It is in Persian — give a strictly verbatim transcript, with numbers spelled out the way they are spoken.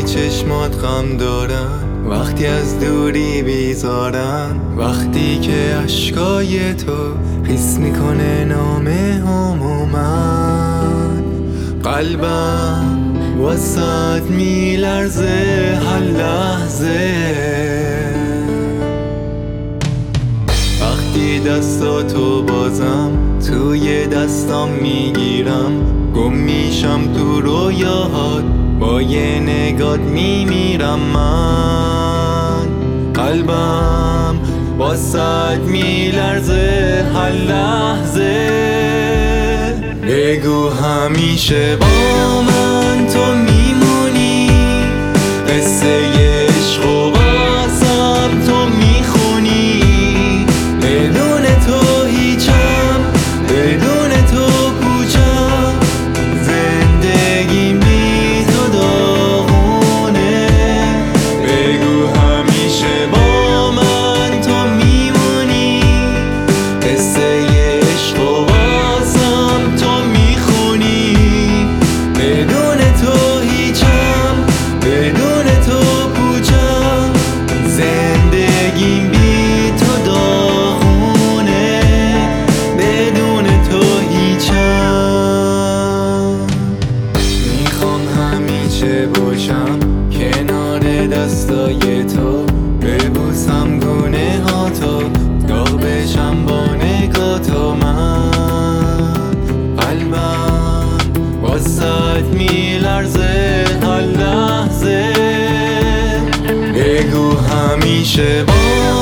چشمات غم دارن، وقتی از دوری بیزارن، وقتی که اشکای تو حس میکنه نامه هم و من، قلبم واسد میلرزه هر لحظه. وقتی دستاتو بازم توی دستام میگیرم، گم میشم تو رویاهات، با یه نگات میمیرم من، قلبم واسد میلرزه هر لحظه. بگو همیشه با من تو میمونی، قصه عشق و واسم تو میخونی، بدون تو هیچم، بدون تو پوچم، زندگیم بی تو داغونه. بگو همیشه با من تو میمونی، قصه عشق و واسم تو میخونی، بدون تو هیچم، بدون تو پوچم، زندگیم بی تو داغونه، بدون تو هیچم. میخوام همیشه باشم کنار دستای تو، ببوسم گونه ها تو، داغ بشم با نگاه تو من، قلبم واسد میلرزه هر لحظه. بگو همیشه با